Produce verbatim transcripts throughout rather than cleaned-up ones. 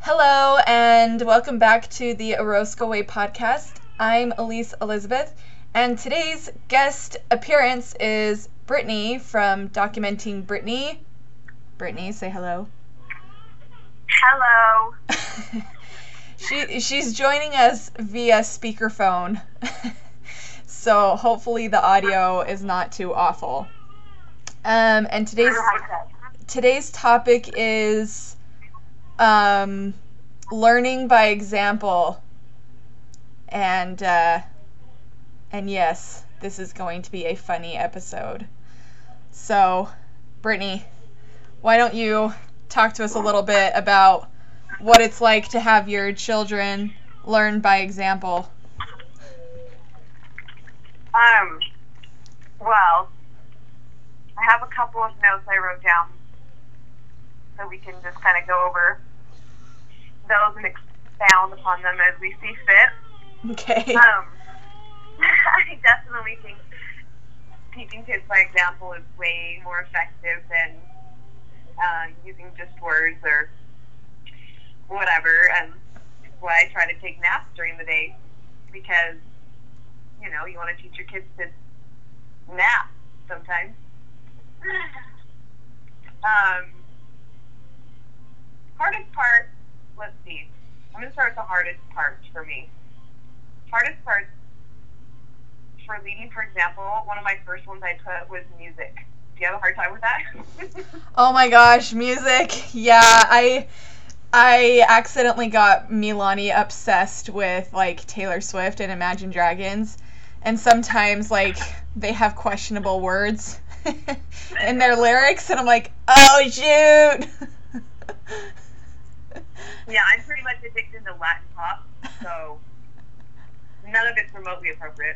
Hello, and welcome back to the Orozco Way podcast. I'm Elise Elizabeth, and today's guest appearance is Brittany from Documenting Brittany. Brittany, say hello. Hello. she she's joining us via speakerphone, so hopefully the audio is not too awful. Um, and today's today's topic is um, learning by example, and uh, and yes, this is going to be a funny episode. So, Brittany, why don't you talk to us a little bit about what it's like to have your children learn by example? Um, well, I have a couple of notes I wrote down so we can just kind of go over those and expound upon them as we see fit. Okay. Um, I definitely think teaching kids by example is way more effective than uh, using just words or whatever, and that's why I try to take naps during the day, because, you know, you want to teach your kids to nap sometimes. um, hardest part, let's see, I'm going to start with the hardest part for me. Hardest part for leading, for example, one of my first ones I put was music. Do you have a hard time with that? Oh my gosh, music. Yeah, I I accidentally got Milani obsessed with like Taylor Swift and Imagine Dragons, and sometimes like they have questionable words in their lyrics, and I'm like, oh shoot. Yeah, I'm pretty much addicted to Latin pop, so none of it's remotely appropriate.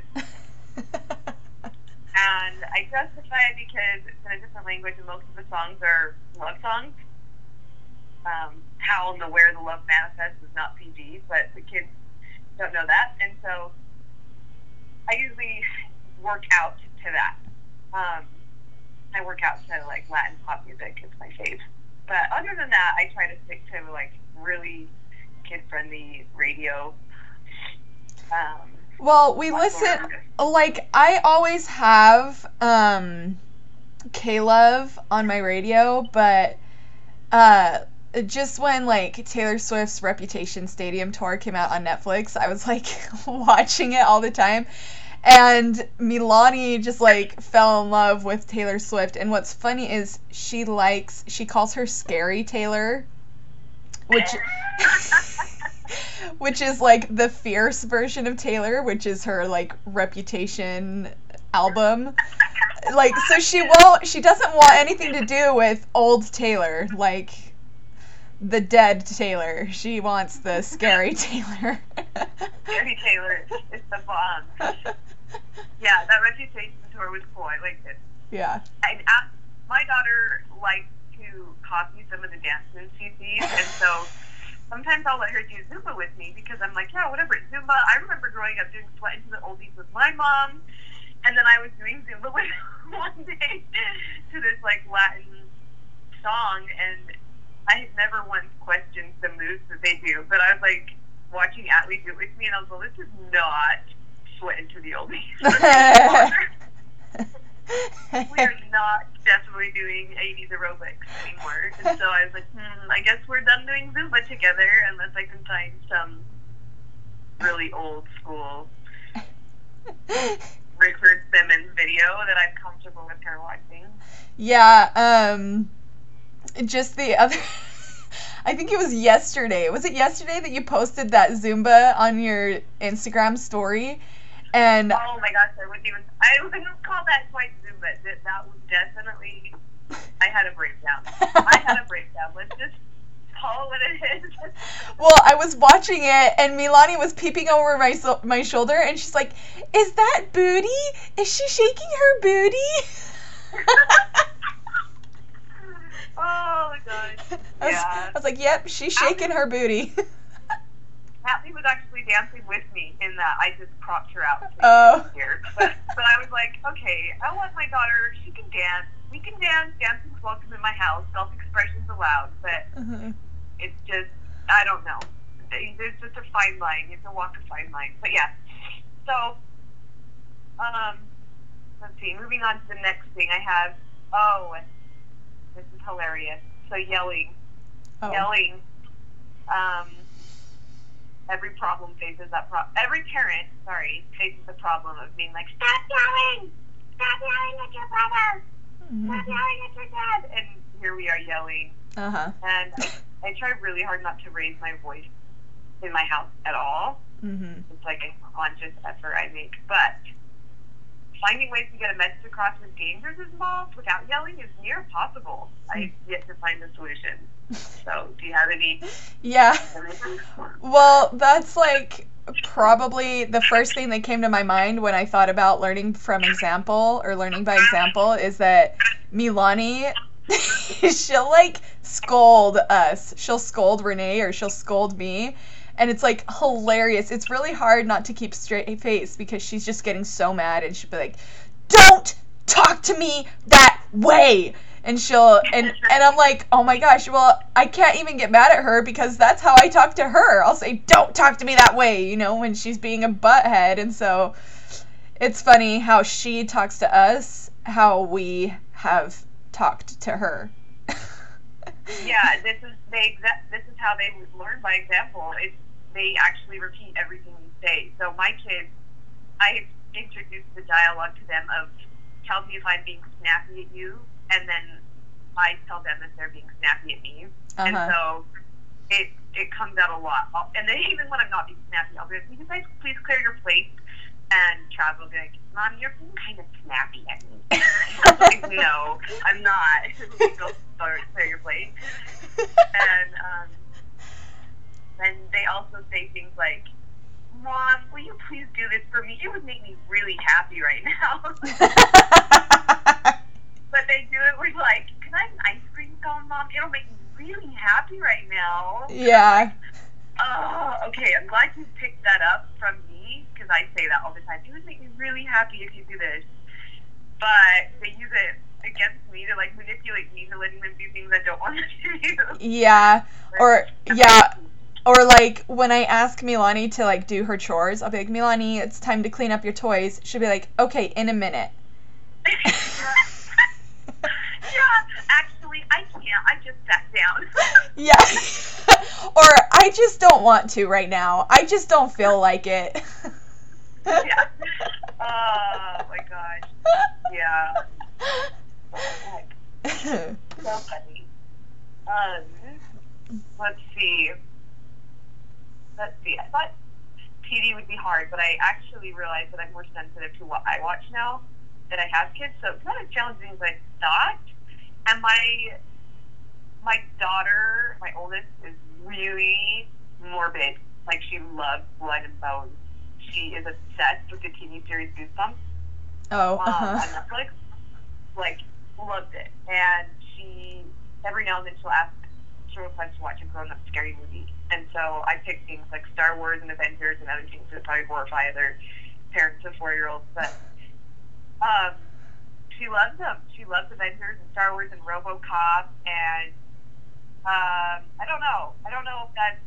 And I justify it because it's in a different language and most of the songs are love songs. Um, how and the where the love manifests is not P G, but the kids don't know that. And so I usually work out to that. Um, I work out to like Latin pop music. It's my fave. But other than that, I try to stick to like really kid-friendly radio. Um, Well, we listen, like, I always have um, K-Love on my radio, but uh, just when, like, Taylor Swift's Reputation Stadium Tour came out on Netflix, I was, like, watching it all the time, and Milani just, like, fell in love with Taylor Swift, and what's funny is she likes, she calls her Scary Taylor, which... which is like the fierce version of Taylor, which is her like Reputation album. Like, so she won't, she doesn't want anything to do with old Taylor, like the dead Taylor. She wants the Scary Taylor. Scary Taylor is the bomb. Yeah, that Reputation tour was cool. I liked it. Yeah. I asked, my daughter likes to copy some of the dance moves she sees, and so sometimes I'll let her do Zumba with me because I'm like, yeah, whatever, Zumba. I remember growing up doing Sweat into the Oldies with my mom, and then I was doing Zumba with her one day to this, like, Latin song, and I had never once questioned the moves that they do, but I was, like, watching Atlee do it with me, and I was like, this is not Sweat into the Oldies. We are not definitely doing eighties aerobics anymore. And so I was like, hmm, I guess we're done doing Zumba together unless I can find some really old school Richard Simmons video that I'm comfortable with her watching. Yeah, um, just the other, I think it was yesterday. Was it yesterday that you posted that Zumba on your Instagram story? And oh my gosh, I wouldn't even, I wouldn't call that quite Zumba. That, that was definitely, I had a breakdown. I had a breakdown. Let's just call it what it is. Well, I was watching it, and Milani was peeping over my so- my shoulder, and she's like, is that booty? Is she shaking her booty? Oh my gosh. I was, Yeah. I was like, yep, she's shaking her booty. Atlee was actually dancing with me in that. I just propped her out. Oh. Here. But, but I was like, okay, I want my daughter, she can dance. We can dance. Dancing's welcome in my house. Self-expression's allowed. But uh-huh. it's just, I don't know. There's just a fine line. You have to walk a fine line. But yeah. So, um, let's see. Moving on to the next thing I have. Oh, this is hilarious. So yelling. Oh. Yelling. Um, every problem faces that problem. Every parent, sorry, faces the problem of being like, stop yelling! Stop yelling at your brother! Mm-hmm. Stop yelling at your dad! And here we are yelling. Uh-huh. And I, I try really hard not to raise my voice in my house at all. Mm-hmm. It's like a conscious effort I make. But finding ways to get a message across with dangers involved without yelling is near impossible. I've yet to find a solution. So, do you have any? Yeah. Well, that's like probably the first thing that came to my mind when I thought about learning from example or learning by example is that Milani, she'll like scold us. She'll scold Renee or she'll scold me. And it's like hilarious. It's really hard not to keep straight face because she's just getting so mad and she'll be like, don't talk to me that way. And she'll, and, and I'm like, oh my gosh, well, I can't even get mad at her because that's how I talk to her. I'll say, don't talk to me that way, you know, when she's being a butthead. And so it's funny how she talks to us, how we have talked to her. Yeah, this is they exa- this is how they learn by example. It's, they actually repeat everything you say. So my kids, I introduced the dialogue to them of, tell me if I'm being snappy at you, and then I tell them if they're being snappy at me. Uh-huh. And so it it comes out a lot. I'll, and then even when I'm not being snappy, I'll be like, will you guys please clear your plate? And Trav will be like, Mom, you're being kind of snappy at me. I'm like, no, I'm not. Go start, clear your plate. And um, then they also say things like, Mom, will you please do this for me? It would make me really happy right now. But they do it with like, can I have an ice cream cone, Mom? It'll make me really happy right now. Yeah. Oh, okay. I'm glad you picked that up from me because I say that all the time. It would make me really happy if you do this. But they use it against me to like manipulate me to letting them do things I don't want them to do. Yeah. Or, yeah. Or like when I ask Milani to like do her chores, I'll be like, Milani, it's time to clean up your toys. She'll be like, okay, in a minute. Yeah, actually, I can't. I just sat down. Yeah. Or I just don't want to right now. I just don't feel like it. Yeah. Oh my gosh. Yeah. So funny. Um, let's see. Let's see. I thought P D would be hard, but I actually realized that I'm more sensitive to what I watch now that I have kids, so it's not as challenging as I thought. And my my daughter, my oldest, is really morbid. Like, she loves blood and bones. She is obsessed with the T V series Goosebumps. Oh, um, uh-huh. on Netflix. Like, loves it. And she, every now and then she'll ask, she'll request to watch a grown-up scary movie. And so I pick things like Star Wars and Avengers and other things that probably horrify other parents of four-year-olds. But um, she loves them. She loves Avengers and Star Wars and RoboCop. And um, I don't know. I don't know if that's...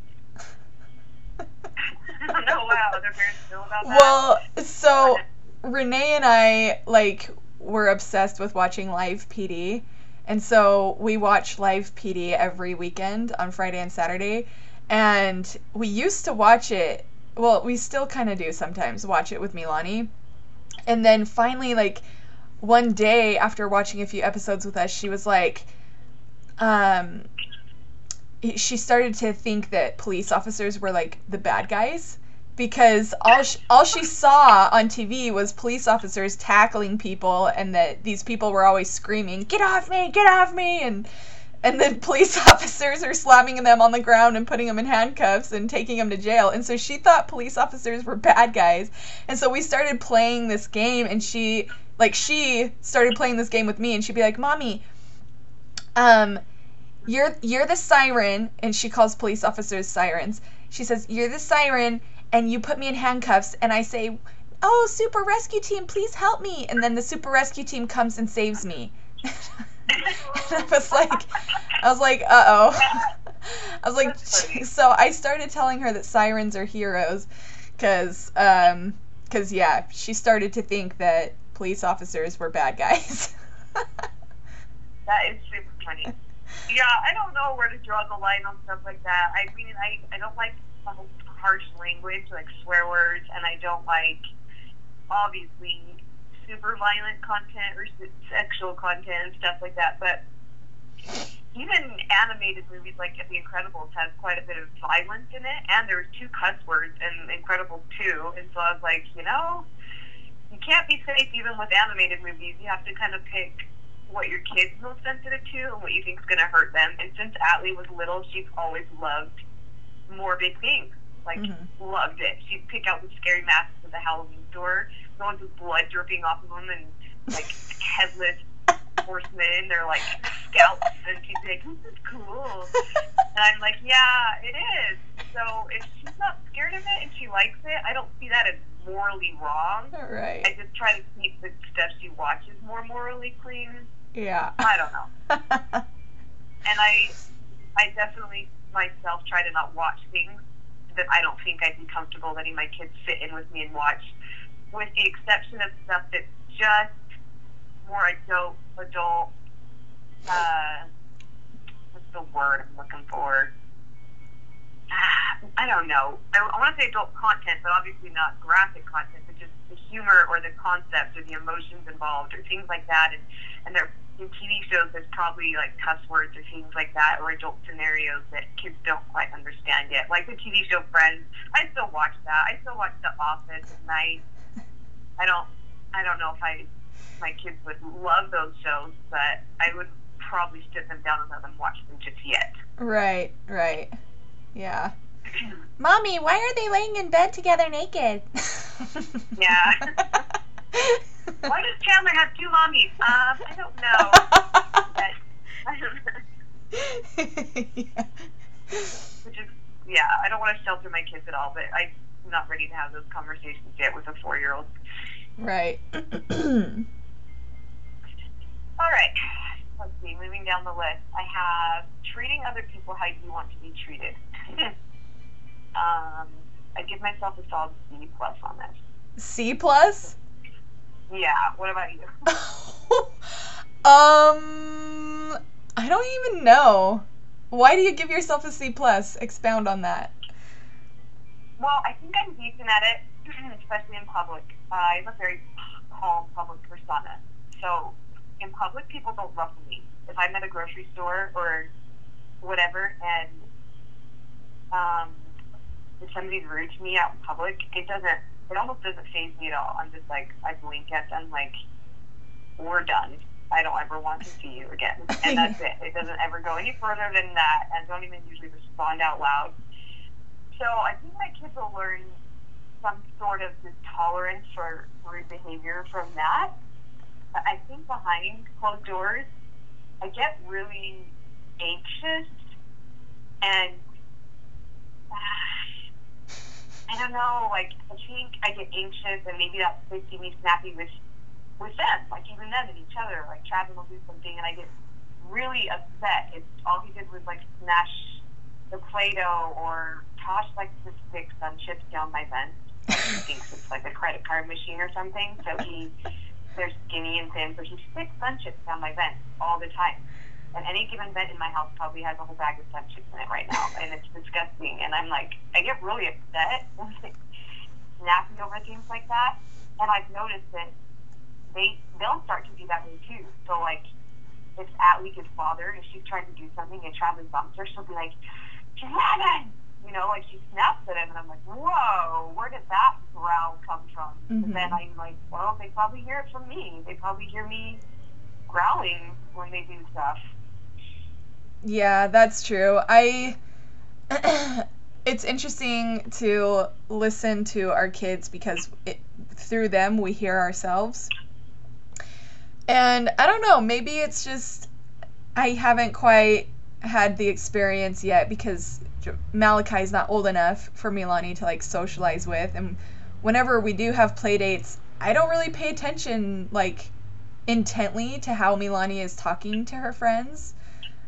I don't know how other parents feel about that. Well, so Renee and I, like, were obsessed with watching Live P D. And so we watch Live P D every weekend on Friday and Saturday. And we used to watch it, well, we still kind of do sometimes, watch it with Milani. And then finally, like, one day after watching a few episodes with us, she was like, um, she started to think that police officers were, like, the bad guys. Because all she, all she saw on T V was police officers tackling people, and that these people were always screaming, "Get off me! Get off me!" And and then police officers are slamming them on the ground and putting them in handcuffs and taking them to jail. And so she thought police officers were bad guys. And so we started playing this game, and she, like, she started playing this game with me, and she'd be like, "Mommy, um, you're you're the siren," and she calls police officers sirens. She says, "You're the siren, and you put me in handcuffs," and I say, "Oh, super rescue team, please help me." And then the super rescue team comes and saves me. And I was like, I was like, uh-oh. I was like, That's funny. so I started telling her that sirens are heroes, cause, um, cause yeah, she started to think that police officers were bad guys. That is super funny. Yeah, I don't know where to draw the line on stuff like that. I mean, I, I don't like harsh language, like swear words, and I don't like, obviously, super violent content or se- sexual content and stuff like that. But even animated movies like The Incredibles has quite a bit of violence in it, and there's two cuss words in Incredibles two. And so I was like, you know, you can't be safe even with animated movies. You have to kind of pick what your kid's most sensitive to and what you think is going to hurt them. And since Atlee was little, she's always loved morbid things. Like, mm-hmm. loved it. She'd pick out the scary masks at the Halloween store, the ones with blood dripping off of them, and, like, headless horsemen. They're, like, scalps. And she'd be like, this is cool. And I'm like, yeah, it is. So if she's not scared of it and she likes it, I don't see that as morally wrong. Right. I just try to keep the stuff she watches more morally clean. Yeah. I don't know. And I, I definitely myself try to not watch things that I don't think I'd be comfortable letting my kids sit in with me and watch, with the exception of stuff that's just more adult, adult, uh, what's the word I'm looking for? Ah, I don't know. I, I want to say adult content, but obviously not graphic content, but just the humor or the concept or the emotions involved or things like that. And, and they're, in T V shows, there's probably like cuss words or things like that, or adult scenarios that kids don't quite understand yet. Like the T V show Friends, I still watch that. I still watch The Office at night. I don't, I don't know if I, my kids would love those shows, but I would probably sit them down and let them watch them just yet. Right, right. Yeah. Mommy, why are they laying in bed together naked? Yeah. Why does Chandler have two mommies? Um, I don't know. But, I don't know. Yeah. Which is, yeah, I don't want to shelter my kids at all, but I'm not ready to have those conversations yet with a four-year-old. Right. All right. Let's see, moving down the list. I have treating other people how you want to be treated. um, I give myself a solid C plus on this. C plus? Yeah. What about you? um, I don't even know. Why do you give yourself a C plus? Expound on that. Well, I think I'm decent at it, especially in public. Uh, I'm a very calm public persona. So in public, people don't ruffle me. If I'm at a grocery store or whatever, and um, if somebody's rude to me out in public, it doesn't, it almost doesn't faze me at all. I'm just like, I blink at them like, we're done. I don't ever want to see you again. And that's it. It doesn't ever go any further than that, and don't even usually respond out loud. So I think my kids will learn some sort of this tolerance for rude behavior from that. But I think behind closed doors, I get really anxious, and uh, I don't know, like, I think I get anxious, and maybe that's making me snappy with, with them, like, even them and each other. Like, Travis will do something, and I get really upset. If all he did was, like, smash the Play-Doh or toss, like, the sticks on chips down my vent. He thinks it's, like, a credit card machine or something, so he... They're skinny and thin, but he sticks sun chips down my vent all the time. And any given vent in my house probably has a whole bag of sun chips in it right now, and it's disgusting. And I'm like, I get really upset when they snappy over things like that. And I've noticed that they they'll start to do that way too. So like, if Atlee's father, if she's trying to do something and Travis bumps her, she'll be like, Travis! You know, like she snaps at him, and I'm like, whoa, where did that growl come from? Mm-hmm. And then I'm like, well, they probably hear it from me. They probably hear me growling when they do stuff. Yeah, that's true. I, it's interesting to listen to our kids because it, through them we hear ourselves. And I don't know, maybe it's just, I haven't quite had the experience yet because Malachi's not old enough for Milani to like socialize with, and whenever we do have play dates, I don't really pay attention like intently to how Milani is talking to her friends.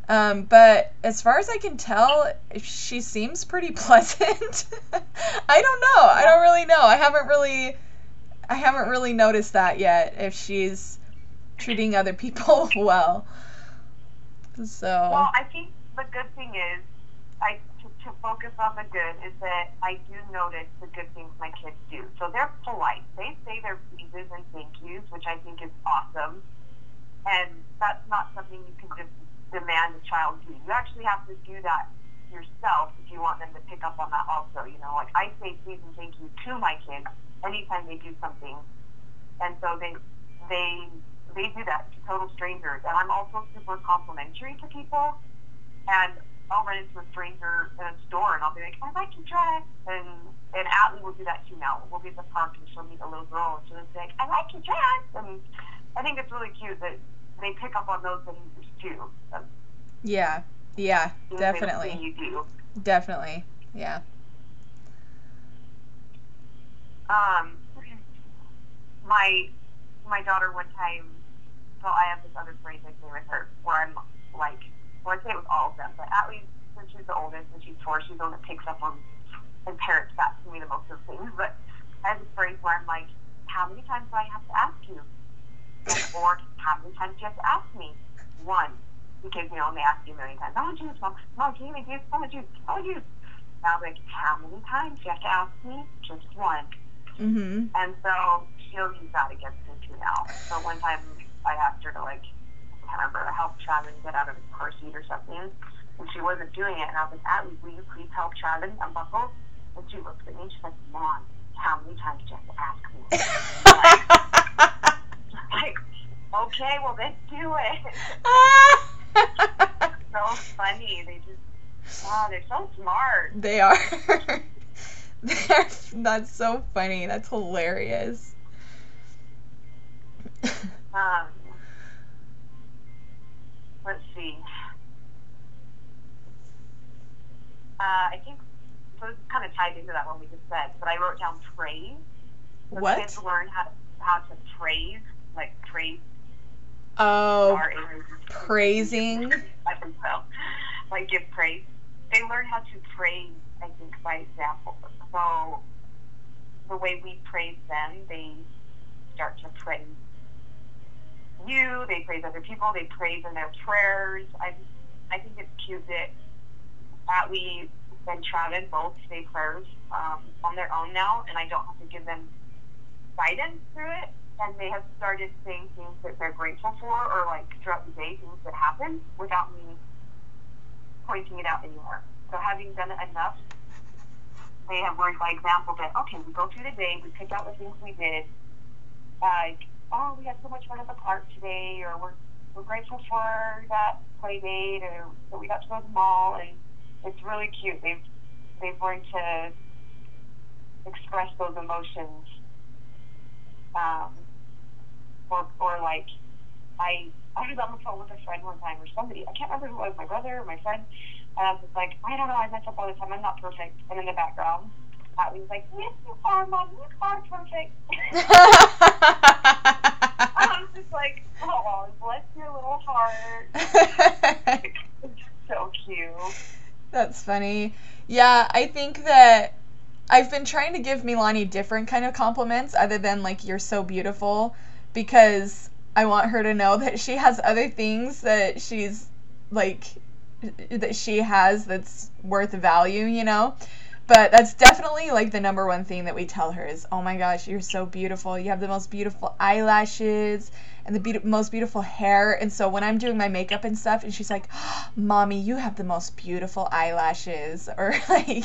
Um, but as far as I can tell, she seems pretty pleasant. I don't know. I don't really know. I haven't really, I haven't really noticed that yet. If she's treating other people well. So. Well, I think the good thing is, I to, to focus on the good is that I do notice the good things my kids do. So they're polite. They say their pleases and thank yous, which I think is awesome. And that's not something you can just demand a child do. You actually have to do that yourself if you want them to pick up on that also. You know, like I say please and thank you to my kids anytime they do something. And so they they they do that to total strangers. And I'm also super complimentary to people. And I'll run into a stranger in a store and I'll be like, I like your dress. And and Atlee will do that too now. We'll be at the park and she'll meet a little girl and she'll just be like, I like your dress. And I think it's really cute that they pick up on those behaviors too. That's yeah, yeah, definitely. You do. Definitely, yeah. Um, my my daughter one time, so I have this other phrase I say with her, where I'm like, well I say it with all of them, but at least since she's the oldest and she's four, she's the one that picks up on and parrots back to me the most of the things. But I have this phrase where I'm like, how many times do I have to ask you? Or how many times do you have to ask me? One. Because, you know, they ask you a million times, oh, juice, mom, mom, can you make juice? Oh, juice, oh, juice. Now I'm like, how many times do you have to ask me? Just one. Mm-hmm. And so she'll use that against me too now. So one time I asked her to, like, I can't remember, help Travis get out of his car seat or something. And she wasn't doing it. And I was like, Atlee, will you please help Travis unbuckle? And she looked at me and she's like, Mom, how many times do you have to ask me? Like, okay, well then do it. So funny. They just, oh, they're so smart. They are. They are. That's so funny. That's hilarious. Um, let's see. Uh, I think so. This kind of tied into that one we just said, but I wrote down praise. So What? Kids learn how to how to praise. Like praise. Oh, Our praising. I think so. Like give praise. They learn how to praise, I think, by example. So the way we praise them, they start to praise you. They praise other people. They praise in their prayers. I I think it's cute that Atlee and Travis both say prayers um, on their own now, and I don't have to give them guidance through it. And they have started saying things that they're grateful for, or like throughout the day, things that happen without me pointing it out anymore. So having done it enough, they have learned by example that, okay, we go through the day, we pick out the things we did, like, oh, we had so much fun at the park today, or we're, we're grateful for that play date, or that we got to go to the mall, and it's really cute. They've, they've learned to express those emotions. Um, or, or like, I I was on the phone with a friend one time, or somebody, I can't remember who it was, my brother or my friend, and I was just like, I don't know, I mess up all the time, I'm not perfect. And in the background, Atlee was like, yes, you are, Mom, you are perfect. I was just like, oh, bless your little heart. It's so cute. That's funny. Yeah, I think that I've been trying to give Milani different kind of compliments other than like you're so beautiful, because I want her to know that she has other things that she's like that she has that's worth value, you know? But that's definitely like the number one thing that we tell her is, oh my gosh, you're so beautiful. You have the most beautiful eyelashes and the be- most beautiful hair. And so when I'm doing my makeup and stuff, and she's like, oh, Mommy, you have the most beautiful eyelashes. Or like,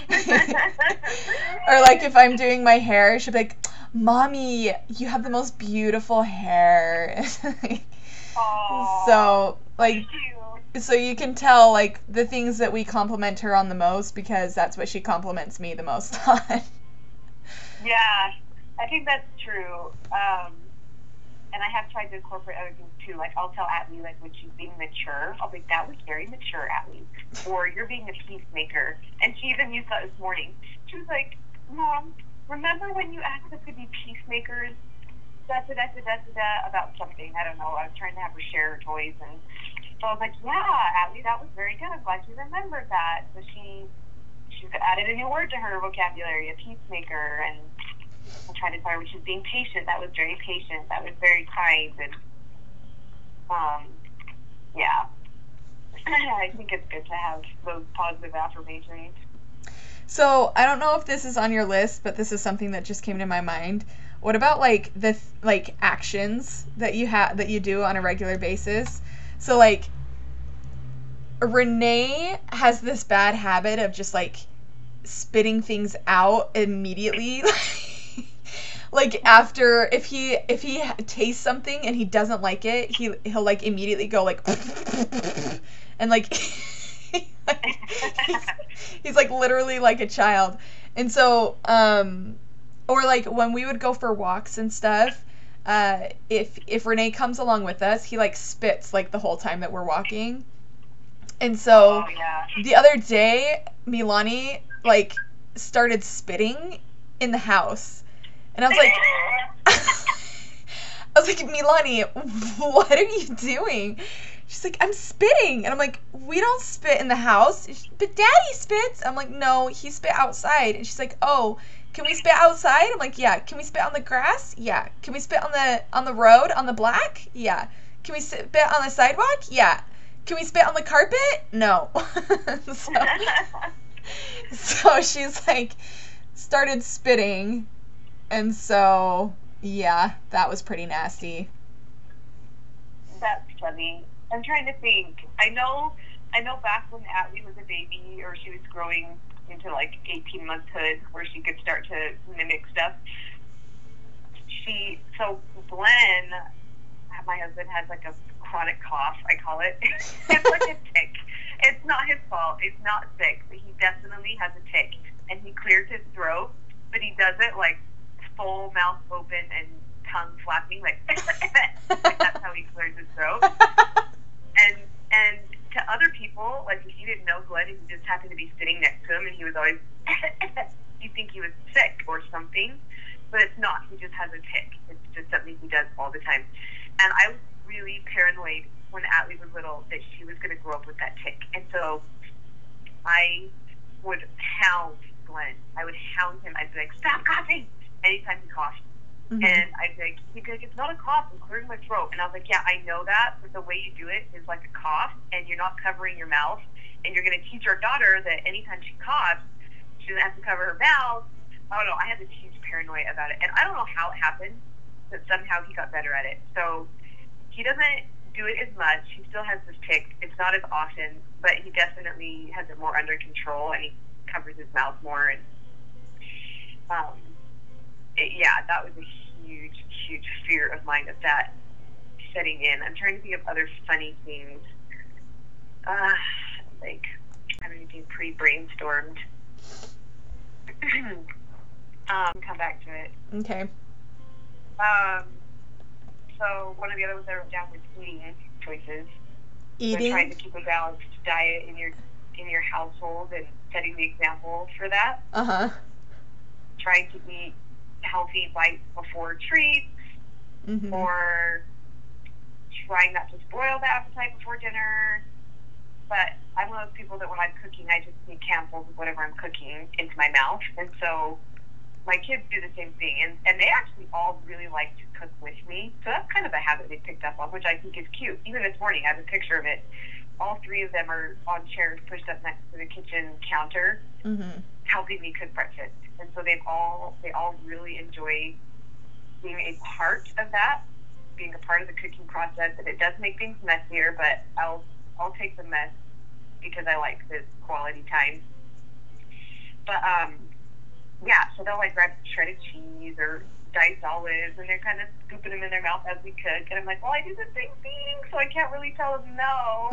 or like if I'm doing my hair, she'll be like, Mommy, you have the most beautiful hair. Aww, so like, cute. so you can tell like the things that we compliment her on the most, because that's what she compliments me the most on. Yeah, I think that's true. Um, and I have tried to incorporate other things too. Like I'll tell Atlee, like when she's being mature, I'll be like, that was very mature, Atlee. Or you're being a peacemaker. And she even used that this morning. She was like, Mom, remember when you asked us to be peacemakers? Da da da da da da about something. I don't know. I was trying to have her share her toys, and So I was like, yeah, Atlee, that was very good. I'm glad you remembered that. So she she added a new word to her vocabulary, a peacemaker, and I'm trying to tell her, which is being patient. That was very patient. That was very kind, and um, yeah. I think it's good to have those positive affirmations. So I don't know if this is on your list, but this is something that just came to my mind. What about like the th- like actions that you have that you do on a regular basis? So like Renee has this bad habit of just like spitting things out immediately. Like after if he if he tastes something and he doesn't like it, he he'll like immediately go like and like he's, he's like literally like a child. And so um or like when we would go for walks and stuff, uh if if Renee comes along with us, he like spits like the whole time that we're walking. And so Oh, yeah. the other day, Milani like started spitting in the house. And I was like I was like, Milani, what are you doing? She's like, I'm spitting. And I'm like, we don't spit in the house. But Daddy spits. I'm like, no, he spit outside. And she's like, oh, can we spit outside? I'm like, yeah. Can we spit on the grass? Yeah. Can we spit on the on the road, on the black? Yeah. Can we spit on the sidewalk? Yeah. Can we spit on the carpet? No. so, so she's like, started spitting. And so, yeah, that was pretty nasty. That's funny. I'm trying to think. I know, I know back when Atlee was a baby, or she was growing into like eighteen monthshood, where she could start to mimic stuff. She, so Glenn, my husband, has like a chronic cough, I call it. It's like a tick. It's not his fault. It's not sick, but he definitely has a tick, and he clears his throat, but he does it like full mouth open and tongue flapping, like, like that's how he clears his throat. And and to other people, like if you didn't know Glenn and you just happened to be sitting next to him and he was always, you think he was sick or something, but it's not. He just has a tick. It's just something he does all the time. And I was really paranoid when Atlee was little that she was going to grow up with that tick. And so I would hound Glenn. I would hound him. I'd be like, stop coughing anytime he coughed. Mm-hmm. And I'd be like, he'd be like, it's not a cough, I'm clearing my throat. And I was like, yeah, I know that, but the way you do it is like a cough, and you're not covering your mouth. And you're going to teach our daughter that anytime she coughs, she doesn't have to cover her mouth. I don't know. I had this huge paranoia about it. And I don't know how it happened, but somehow he got better at it. So he doesn't do it as much. He still has this tick. It's not as often, but he definitely has it more under control, and he covers his mouth more. And um, it, yeah, that was a huge, huge fear of mine, of that setting in. I'm trying to think of other funny things. Uh, like, I don't even pre-brainstormed. um, come back to it. Okay. Um, so one of the other ones I wrote down was eating choices. Eating? So trying to keep a balanced diet in your in your household and setting the example for that. Uh-huh. Trying to eat healthy bites before treats, mm-hmm. or trying not to spoil the appetite before dinner. But I'm one of those people that when I'm cooking, I just sneak handfuls of whatever I'm cooking into my mouth. And so my kids do the same thing. And, and they actually all really like to cook with me. So that's kind of a habit they picked up on, which I think is cute. Even this morning, I have a picture of it. All three of them are on chairs pushed up next to the kitchen counter, mm-hmm. helping me cook breakfast. And so they've all, they all really enjoy being a part of that, being a part of the cooking process. And it does make things messier, but I'll, I'll take the mess because I like this quality time. But, um, yeah, so they'll like grab shredded cheese or diced olives, and they're kind of scooping them in their mouth as we cook. And I'm like, well, I do the same thing, so I can't really tell them no.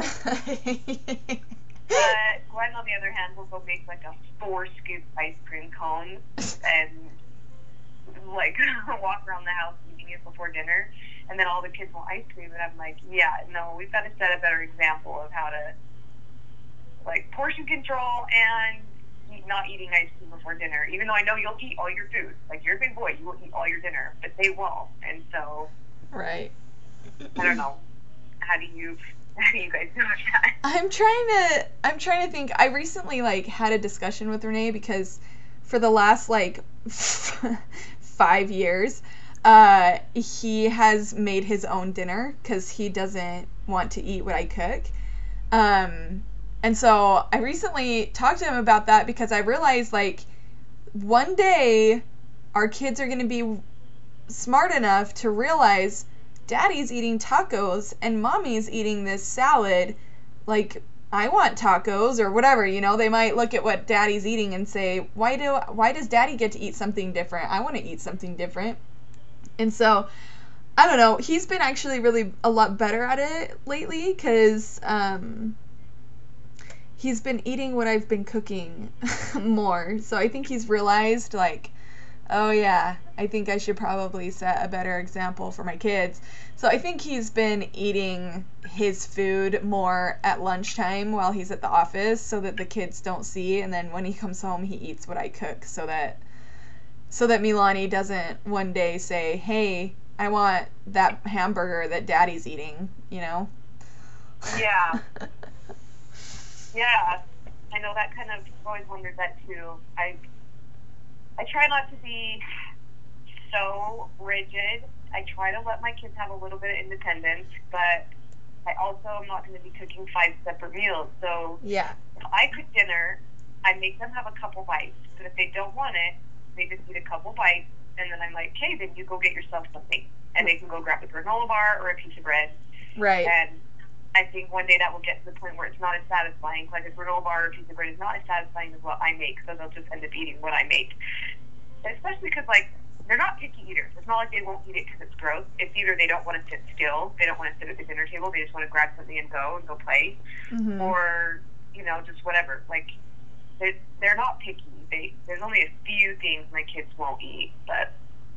But Glenn, on the other hand, will go make like a four scoop ice cream cone and like walk around the house eating it before dinner. And then all the kids want ice cream, and I'm like, yeah, no, we've got to set a better example of how to like portion control and eat, not eating ice cream before dinner. Even though I know you'll eat all your food, like you're a big boy, you will eat all your dinner, but they won't. And so, right. I don't know. How do you How do you guys do with that? I'm trying to I'm trying to think. I recently like had a discussion with Renee because for the last like five years, uh, he has made his own dinner because he doesn't want to eat what I cook. Um, and so I recently talked to him about that because I realized like one day our kids are going to be smart enough to realize daddy's eating tacos and mommy's eating this salad. Like, I want tacos or whatever, you know, they might look at what daddy's eating and say, why do why does daddy get to eat something different? I want to eat something different. And so, I don't know, he's been actually really a lot better at it lately because um, he's been eating what I've been cooking more. So I think he's realized, like, oh yeah, I think I should probably set a better example for my kids. So I think he's been eating his food more at lunchtime while he's at the office so that the kids don't see, and then when he comes home he eats what I cook so that so that Milani doesn't one day say, hey, I want that hamburger that daddy's eating, you know? Yeah. Yeah. I know that kind of, I've always wondered that too. I I try not to be so rigid. I try to let my kids have a little bit of independence, but I also am not going to be cooking five separate meals. So Yeah. if I cook dinner, I make them have a couple bites. But if they don't want it, they just eat a couple bites, and then I'm like, okay, then you go get yourself something. And they can go grab a granola bar or a piece of bread. Right. And I think one day that will get to the point where it's not as satisfying. Like a granola bar or a piece of bread is not as satisfying as what I make, so they'll just end up eating what I make. Especially because, like, they're not picky eaters. It's not like they won't eat it because it's gross. It's either they don't want to sit still, they don't want to sit at the dinner table, they just want to grab something and go and go play, Mm-hmm. or, you know, just whatever. Like, they're, they're not picky. They, there's only a few things my kids won't eat, but,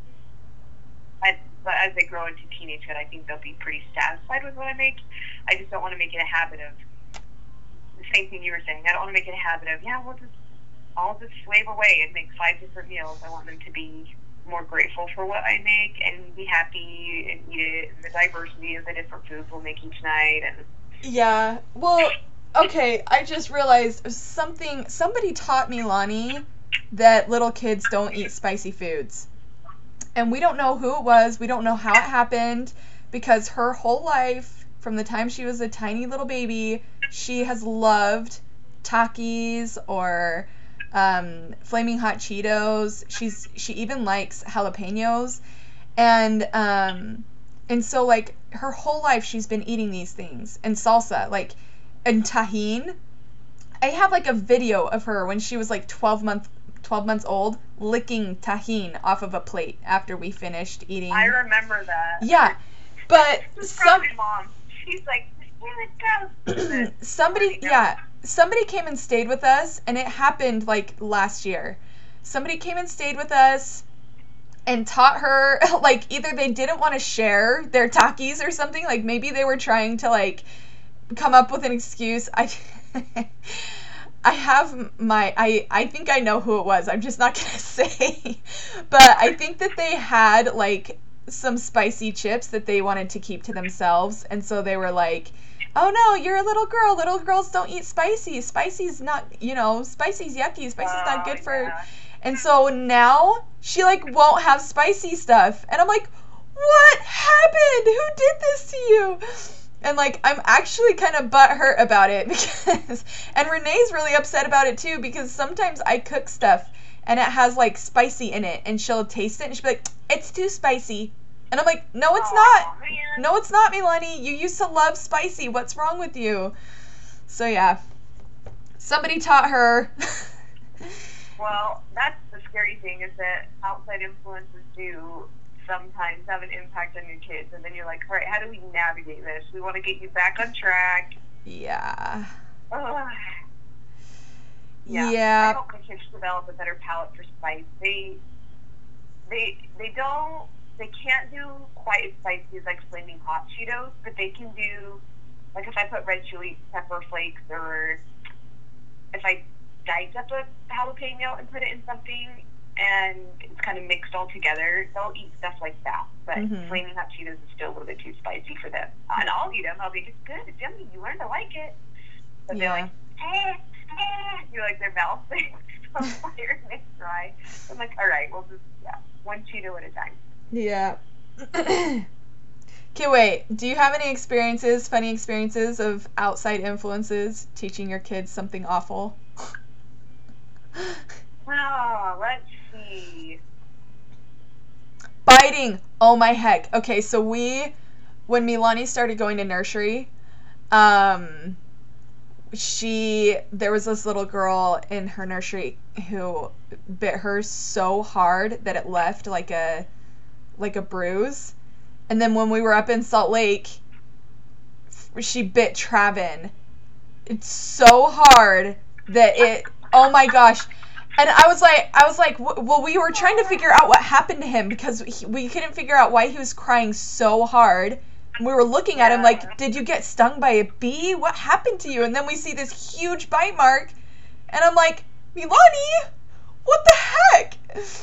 I, but as they grow into teenagehood, I think they'll be pretty satisfied with what I make. I just don't want to make it a habit of the same thing you were saying. I don't want to make it a habit of, yeah, we'll just, I'll just slave away and make five different meals. I want them to be more grateful for what I make and be happy and eat it, and the diversity of the different foods we'll make each night. And Yeah. Well, okay, I just realized something. Somebody taught Milani that little kids don't eat spicy foods. And we don't know who it was. We don't know how it happened because her whole life, from the time she was a tiny little baby, she has loved Takis or um, Flaming Hot Cheetos. She's she even likes jalapenos, and um, and so like her whole life she's been eating these things and salsa, like, and tahine. I have like a video of her when she was like twelve month twelve months old licking tahine off of a plate after we finished eating. I remember that. Yeah, but It's some probably mom. She's like, here it goes. somebody yeah somebody came and stayed with us, and it happened like last year. Somebody came and stayed with us and taught her, like, either they didn't want to share their Takis or something, like maybe they were trying to like come up with an excuse. I I have my I I think I know who it was. I'm just not going to say. But I think that they had like some spicy chips that they wanted to keep to themselves, and so they were like, oh no, you're a little girl. Little girls don't eat spicy. Spicy's not, you know, spicy's yucky. Spicy's not good for... Yeah. And so now she like won't have spicy stuff. And I'm like, what happened? Who did this to you? And like, I'm actually kind of butthurt about it because, and Renee's really upset about it too, because sometimes I cook stuff and it has like spicy in it, and she'll taste it and she'll be like, it's too spicy. And I'm like, no, it's Aw, not. man. No, it's not, Milani. You used to love spicy. What's wrong with you? So yeah, somebody taught her. Well, that's the scary thing, is that outside influences do sometimes have an impact on your kids, and then you're like, all right, how do we navigate this? We want to get you back on track. Yeah. Ugh. Yeah. Yeah. I hope my kids develop a better palate for spice. They, they, they don't, they can't do quite as spicy as like Flaming Hot Cheetos, but they can do, like if I put red chili pepper flakes, or if I diced up a jalapeno and put it in something, and it's kind of mixed all together. They'll eat stuff like that, but Mhm. flaming hot Cheetos is still a little bit too spicy for them. And I'll eat them. I'll be, it's good, it's yummy. You learn to like it. But they're Yeah. like, eh, eh. You like their mouth on fire and it's dry. I'm like, all right, we'll just yeah, one Cheeto at a time. Yeah. Okay, wait. Do you have any experiences, funny experiences of outside influences teaching your kids something awful? Oh, let's see. Biting. Oh my heck. Okay, so we, when Milani started going to nursery, um, she, there was this little girl in her nursery who bit her so hard that it left like a, like a bruise. And then when we were up in Salt Lake, she bit Travin. It's so hard that it, oh my gosh. And I was like, I was like, well, we were trying to figure out what happened to him because he, we couldn't figure out why he was crying so hard. And we were looking at him like, did you get stung by a bee? What happened to you? And then we see this huge bite mark. And I'm like, Milani, what the heck?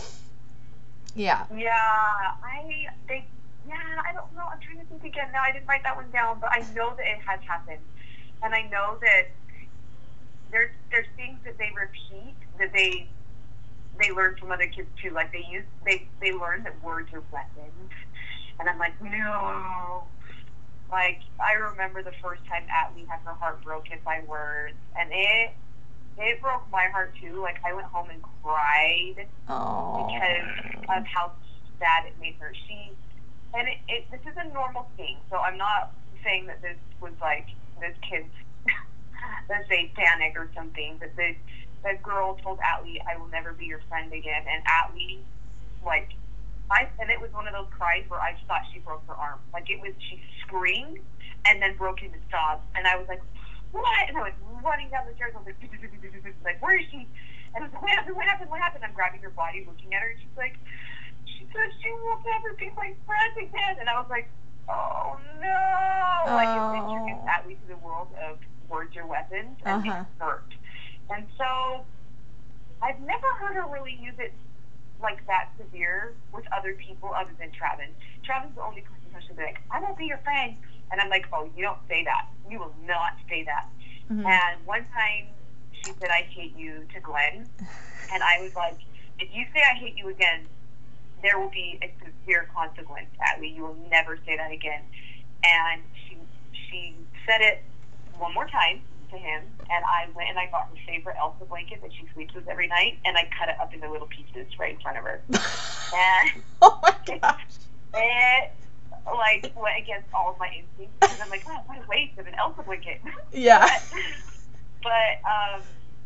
Yeah. Yeah, I, they, yeah, I don't know. I'm trying to think again. No, I didn't write that one down, but I know that it has happened. And I know that there's, there's things that they repeat that they they learn from other kids too. Like they use they they learn that words are weapons, and I'm like, no. Like I remember the first time Atlee had her heart broken by words, and it it broke my heart too. Like I went home and cried Oh. because of how sad it made her. She and it, it this is a normal thing. So I'm not saying that this was like this kid's let's say satanic or something, but the the girl told Atlee, I will never be your friend again. And Atlee, like, I, and it was one of those cries where I just thought she broke her arm. Like, it was, she screamed and then broke into sobs. And I was like, what? And I was running down the stairs. I was like, like, where is she? And I was like, what happened? What happened? What happened? I'm grabbing her body, looking at her, and she's like, she said she will never be my friend again. And I was like, oh, no. Like, it introduced Atlee to the world of words are weapons, and Uh-huh. it hurt. And so I've never heard her really use it like that severe with other people other than Travin. Travin's the only person who should be like, I won't be your friend. And I'm like, oh, you don't say that. You will not say that. Mhm. And one time she said, I hate you to Glenn. And I was like, if you say I hate you again, there will be a severe consequence, Atlee. You will never say that again. And she she said it one more time to him, and I went and I got her favorite Elsa blanket that she sleeps with every night, and I cut it up into little pieces right in front of her. And Oh my gosh. it like went against all of my instincts because I'm like, oh, what a waste of an Elsa blanket. Yeah. But, but um,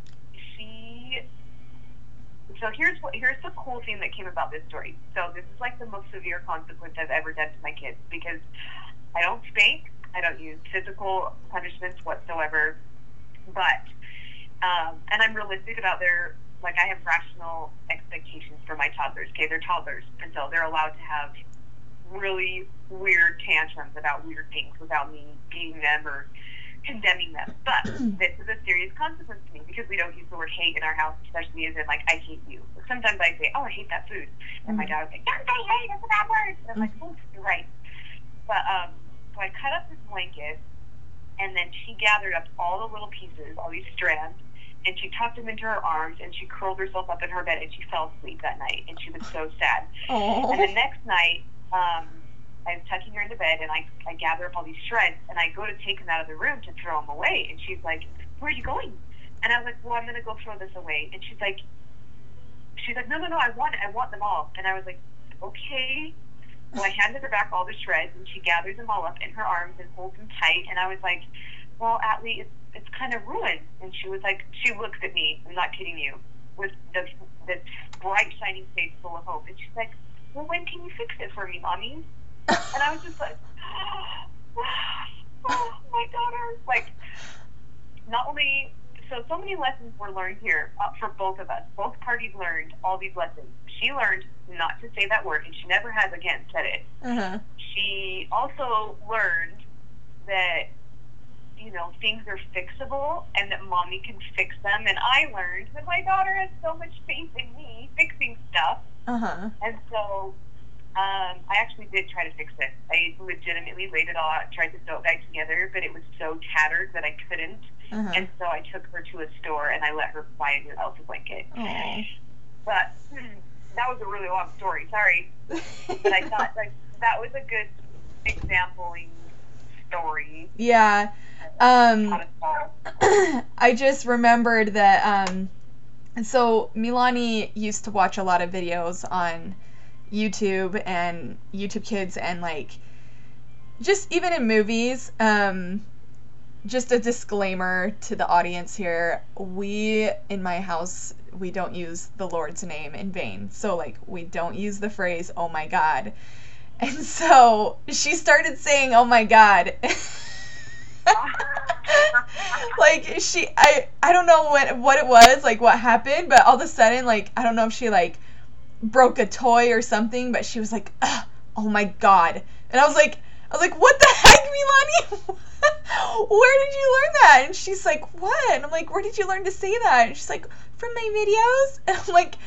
she. So here's what here's the cool thing that came about this story. So this is like the most severe consequence I've ever done to my kids because I don't spank, I don't use physical punishments whatsoever, but um, and I'm realistic about their like I have rational expectations for my toddlers. Okay, they're toddlers, and so they're allowed to have really weird tantrums about weird things without me beating them or condemning them. But this is a serious consequence to me because we don't use the word hate in our house, especially as in like I hate you. Sometimes I say, oh, I hate that food, and my dad would say, don't say hate, that's a bad word. And I'm like, oh, you're right. But um, so I cut up this blanket, and then she gathered up all the little pieces, all these strands, and she tucked them into her arms, and she curled herself up in her bed, and she fell asleep that night, and she was so sad. Oh. And the next night, um, I was tucking her into bed, and I, I gather up all these shreds, and I go to take them out of the room to throw them away, and she's like, where are you going? And I was like, well, I'm going to go throw this away. And she's like, she's like, no, no, no, I want it. I want them all. And I was like, okay. Well, I handed her back all the shreds, and she gathers them all up in her arms and holds them tight. And I was like, well, Atlee, it's, it's kind of ruined. And she was like, she looks at me, I'm not kidding you, with this, this bright, shining face full of hope. And she's like, well, when can you fix it for me, Mommy? And I was just like, oh, my daughter. Like, not only, so, so many lessons were learned here uh, for both of us. Both parties learned all these lessons. She learned not to say that word, and she never has again said it. Uh-huh. She also learned that you know, things are fixable and that mommy can fix them. And I learned that my daughter has so much faith in me fixing stuff. Uh-huh. And so um, I actually did try to fix it. I legitimately laid it all out, tried to sew it back together, but it was so tattered that I couldn't. Uh-huh. And so I took her to a store and I let her buy a new Elsa blanket. Aww. But hmm, that was a really long story. Sorry. But I thought like that was a good exampling story. Yeah. Um, How to sew. I just remembered that, um, so Milani used to watch a lot of videos on YouTube and YouTube Kids and, like, just even in movies, um, just a disclaimer to the audience here, we, in my house, we don't use the Lord's name in vain. So, like, we don't use the phrase, oh my God. And so she started saying, oh my God. Like, she, I, I don't know what, what it was, like, what happened, but all of a sudden, like, I don't know if she, like, broke a toy or something, but she was like, ugh, oh my God. And I was like, I was like, what the heck, Milani? Where did you learn that? And she's like, what? And I'm like, where did you learn to say that? And she's like, from my videos. And I'm like,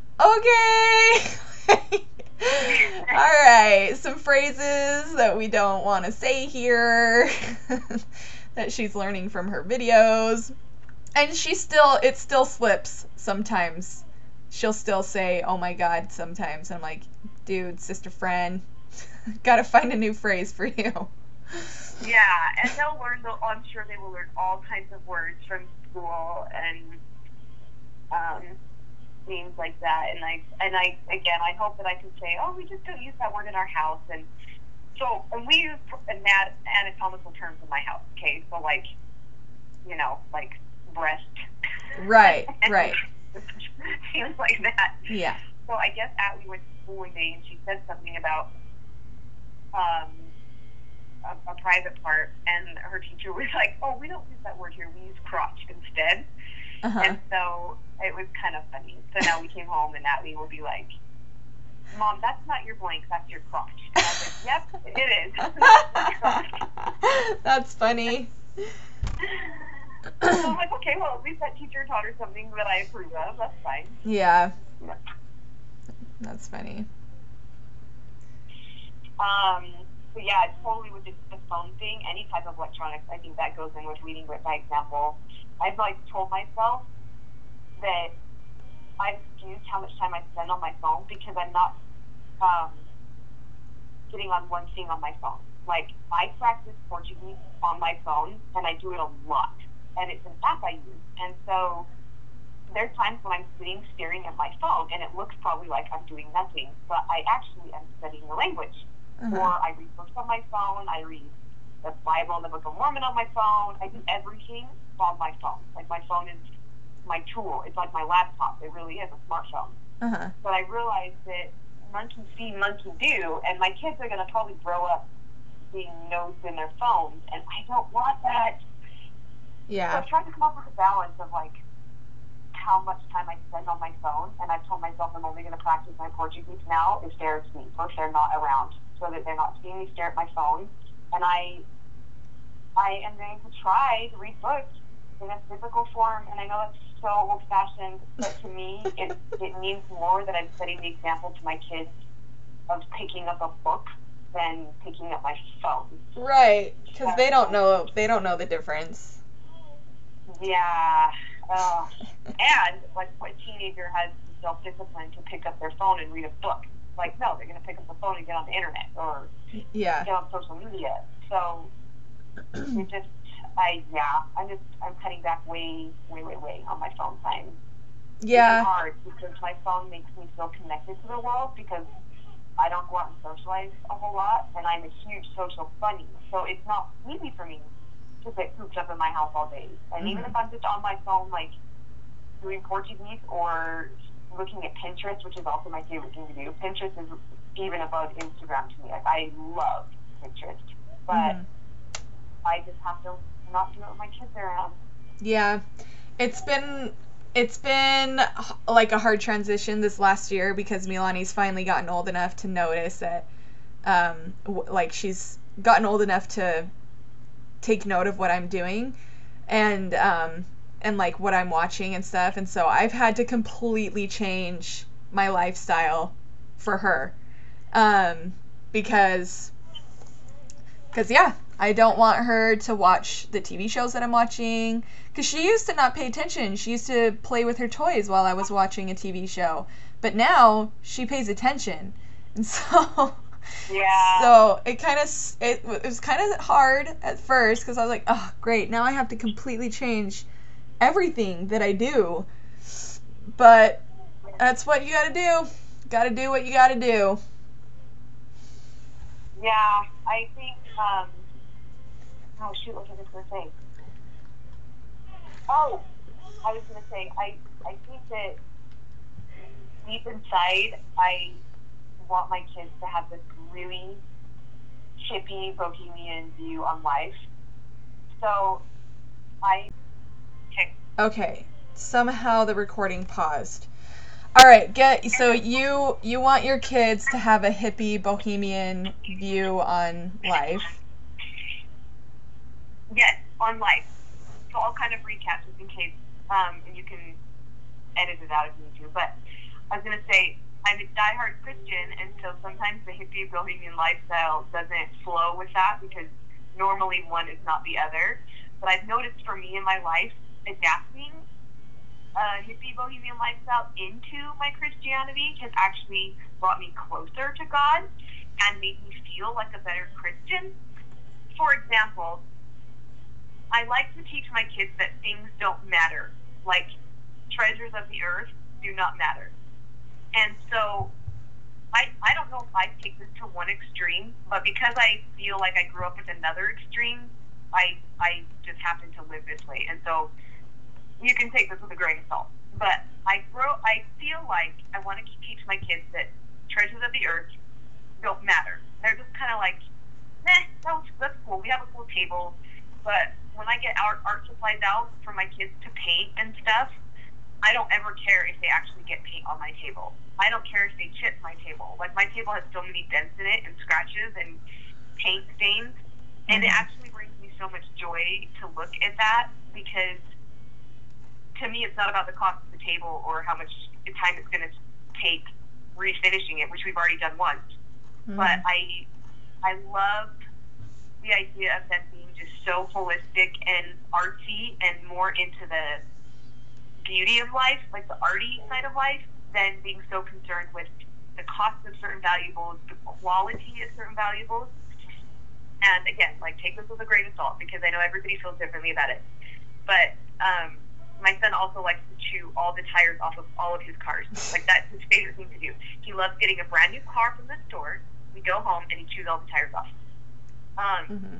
okay. All right, some phrases that we don't want to say here that she's learning from her videos. And she still, it still slips sometimes. She'll still say, oh my God, sometimes. And I'm like, dude, sister friend, gotta find a new phrase for you. Yeah, and they'll learn, they'll, I'm sure they will learn all kinds of words from school and um, things like that. And I, and I, again, I hope that I can say, oh, we just don't use that word in our house. And so, and we use anat- anatomical terms in my house, okay? So, like, you know, like breast. Right, right. Things like that. Yeah. So I guess Atlee went to school one day and she said something about um, a, a private part, and her teacher was like, oh, we don't use that word here, we use crotch instead. Uh-huh. And so it was kind of funny. So now we came home and Atlee will be like, Mom, that's not your blank, that's your crotch. And I was like, yep, it is. That's funny. So I'm like, okay, well, at least that teacher taught her something that I approve of. That's fine. Yeah. That's funny. Um, so yeah, totally with the, the phone thing, any type of electronics, I think that goes in with leading with by example. I've like told myself that I've reduced how much time I spend on my phone because I'm not um, sitting on one thing on my phone. Like, I practice Portuguese on my phone, and I do it a lot. And it's an app I use. And so there's times when I'm sitting staring at my phone, and it looks probably like I'm doing nothing, but I actually am studying the language. Uh-huh. Or I read books on my phone, I read the Bible and the Book of Mormon on my phone. I do everything on my phone. Like, my phone is my tool. It's like my laptop. It really is a smartphone. Uh-huh. But I realized that monkey see, monkey do, and my kids are going to probably grow up being nosed in their phones, and I don't want that. Yeah. So I've tried to come up with a balance of, like, how much time I spend on my phone, and I've told myself I'm only going to practice my Portuguese now if they're asleep or if they're not around, so that they're not seeing me stare at my phone. And I, I am going to try to read books in a physical form, and I know that's so old-fashioned, but to me, it, it means more that I'm setting the example to my kids of picking up a book than picking up my phone. Right, because they don't know, they don't know the difference. Yeah. Uh, and, like, what teenager has the self-discipline to pick up their phone and read a book? Like, no, they're going to pick up the phone and get on the internet or Yeah. get on social media. So, it just, I, yeah, I'm just, I'm cutting back way, way, way, way on my phone time. Yeah. It's hard because my phone makes me feel connected to the world because I don't go out and socialize a whole lot, and I'm a huge social bunny. So it's not easy for me to get cooped up in my house all day. And Mm-hmm. even if I'm just on my phone, like, doing Portuguese or looking at Pinterest, which is also my favorite thing to do. Pinterest is even above Instagram to me. Like, I love Pinterest. But Mm-hmm. I just have to not do it with my kids around. Yeah. It's been it's been like a hard transition this last year because Milani's finally gotten old enough to notice that um w- like she's gotten old enough to take note of what I'm doing and um and like what I'm watching and stuff. And so I've had to completely change my lifestyle for her. Um because cuz yeah, I don't want her to watch the T V shows that I'm watching, cuz she used to not pay attention. She used to play with her toys while I was watching a T V show. But now she pays attention. And so Yeah. So it kind of it, it was kind of hard at first because I was like, oh great, now I have to completely change everything that I do. But that's what you got to do. Got to do what you got to do. Yeah, I think. Um, oh shoot, what was I going to say? Oh, I was going to say I I think that deep inside I want my kids to have this really hippie bohemian view on life. So I okay. Okay. Somehow the recording paused. All right, get so you you want your kids to have a hippie bohemian view on life. Yes, on life. So I'll kind of recap just in case, um, and you can edit it out if you need to. But I was gonna say I'm a diehard Christian, and so sometimes the hippie bohemian lifestyle doesn't flow with that because normally one is not the other. But I've noticed for me in my life, adapting a hippie bohemian lifestyle into my Christianity has actually brought me closer to God and made me feel like a better Christian. For example, I like to teach my kids that things don't matter, like treasures of the earth do not matter. And so I I don't know if I take this to one extreme, but because I feel like I grew up with another extreme, I I just happen to live this way. And so you can take this with a grain of salt. But I grow I feel like I want to teach my kids that treasures of the earth don't matter. They're just kind of like, meh, that's, that's cool. We have a cool table. But when I get art, art supplies out for my kids to paint and stuff, I don't ever care if they actually get paint on my table. I don't care if they chip my table. Like, my table has so many dents in it and scratches and paint stains. And it actually brings me so much joy to look at that because, to me, it's not about the cost of the table or how much time it's going to take refinishing it, which we've already done once. Mm-hmm. But I, I love the idea of them being just so holistic and artsy and more into the beauty of life, like the arty side of life, than being so concerned with the cost of certain valuables, the quality of certain valuables. And again, like, take this with a grain of salt because I know everybody feels differently about it. But um, my son also likes to chew all the tires off of all of his cars. Like, that's his favorite thing to do. He loves getting a brand new car from the store. We go home and he chews all the tires off. Um, mm-hmm.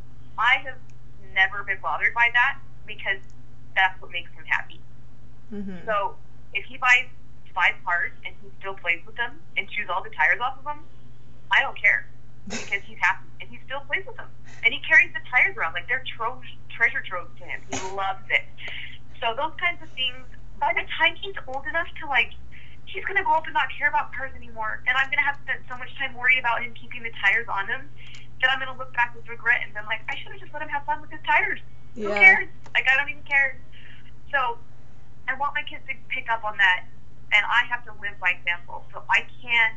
I have never been bothered by that because that's what makes him happy. Mm-hmm. So if he buys five cars and he still plays with them and chews all the tires off of them, I don't care because he's happy and he still plays with them. And he carries the tires around like they're tro- treasure troves to him. He loves it. So those kinds of things, by the time he's old enough to, like, he's going to grow up and not care about cars anymore, and I'm going to have spent so much time worried about him keeping the tires on him that I'm going to look back with regret and then, like, I should have just let him have fun with his tires. Yeah. Who cares? Like, I don't even care. So I want my kids to pick up on that, and I have to live by example. So I can't,